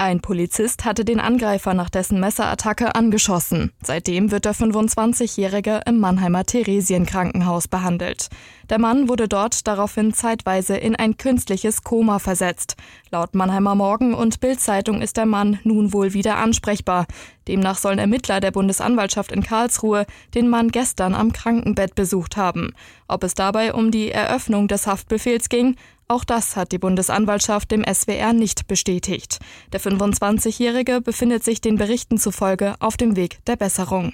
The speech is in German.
Ein Polizist hatte den Angreifer nach dessen Messerattacke angeschossen. Seitdem wird der 25-Jährige im Mannheimer Theresienkrankenhaus behandelt. Der Mann wurde dort daraufhin zeitweise in ein künstliches Koma versetzt. Laut Mannheimer Morgen und Bild-Zeitung ist der Mann nun wohl wieder ansprechbar. Demnach sollen Ermittler der Bundesanwaltschaft in Karlsruhe den Mann gestern am Krankenbett besucht haben. Ob es dabei um die Eröffnung des Haftbefehls ging, auch das hat die Bundesanwaltschaft dem SWR nicht bestätigt. Der 25-Jährige befindet sich den Berichten zufolge auf dem Weg der Besserung.